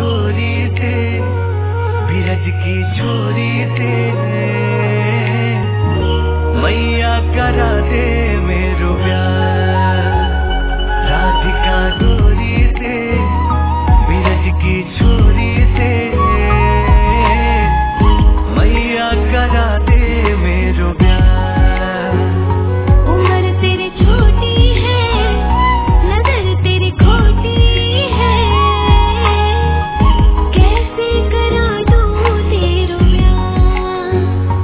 गोरी से बिरज की छोरी से मैया करा दे मेरो प्यार। राधिका गोरी से बिरज की छोरी से मैया करा दे मेरो प्यार। उम्र तेरी छोटी है, नजर तेरी खोटी है, कैसे करा दूं तेरो प्यार।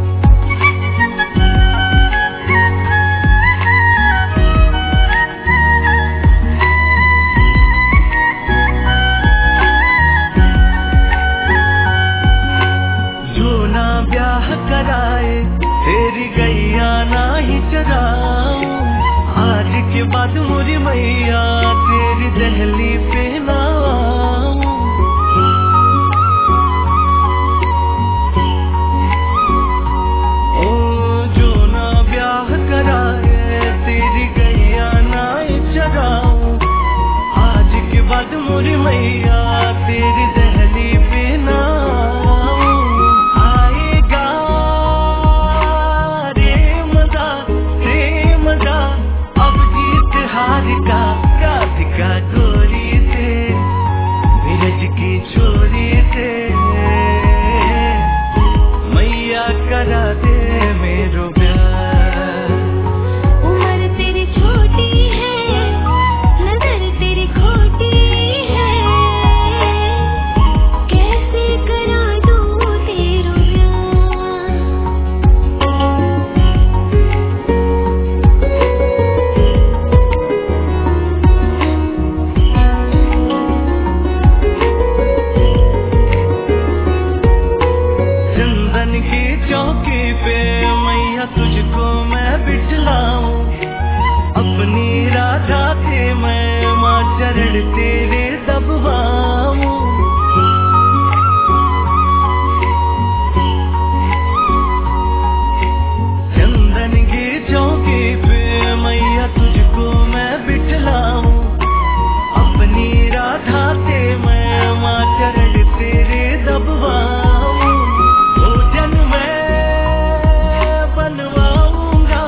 जो ना ब्याह कराए तेरी गैया ना ही चराऊं। आज के बाद मोरी मैया तेरी दहली पे ना आऊं। ओ जो ना ब्याह कराए तेरी गैया ना ही चराऊं। आज के बाद मोरी मैया तेरी दहली पे ना आऊं। आएगा रे मजा अब जीत हार का। राधिका गोरी से बिरज की छोरी से मैया करा दे मेरो प्यार। उम्र तेरी छोटी है, नजर तेरी खोटी है, कैसे करा दूं तेरो प्यार। चंदन की चौकी पे मैया तुझको मैं बिठलाऊं। अपनी राधा से मैं माँ चरण तेरे दबवाऊं। चंदन की चौकी पे मैया तुझको मैं बिठलाऊं। अपनी राधा से मैं माँ चरण तेरे दबवाऊं। भोजन मैं बनवाऊंगा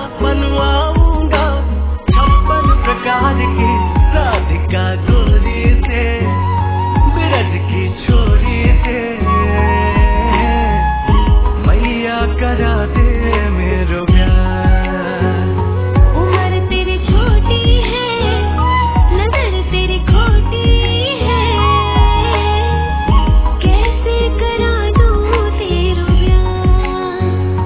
56 प्रकार के। राधिका गोरी से बिरज की छोरी से मैया करा दे मेरो प्यार। उम्र तेरी छोटी है, नजर तेरी खोटी है, कैसे करा दूं तेरो प्यार।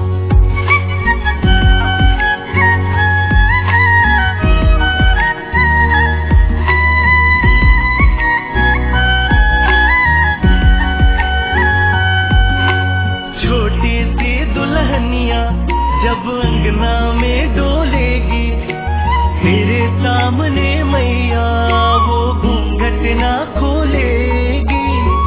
छोटी सी दुल्हनिया जब अंगना में डोलेगी, तेरे सामने मैया वो घूंघट ना खोलेगी।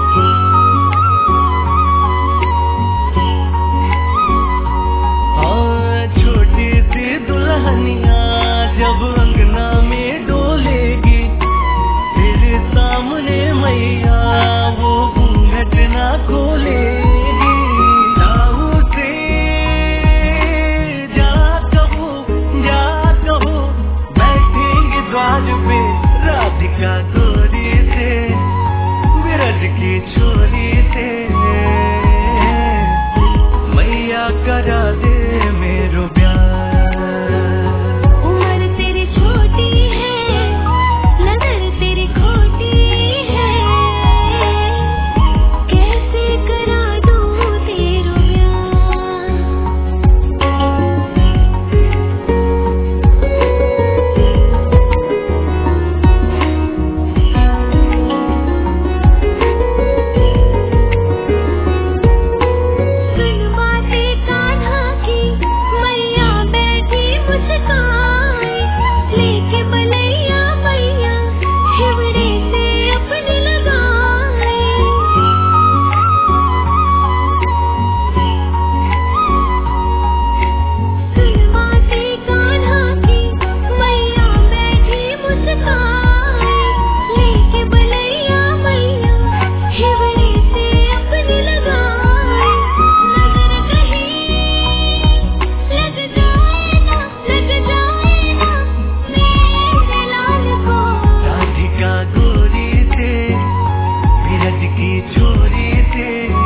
हाँ, छोटी सी दुल्हनिया जब अंगना में डोलेगी, तेरे सामने मैया वो घूंघट ना खोलेगी। ताऊ से जा कहो बैठेंगे द्वार पे। राधिका गोरी से बिरज की छोरी से मैया करा दे मेरो प्यार। उम्र तेरी छोटी है, नजर तेरी खोटी है, कैसे करा दूं तेरो प्यार। की चोरी से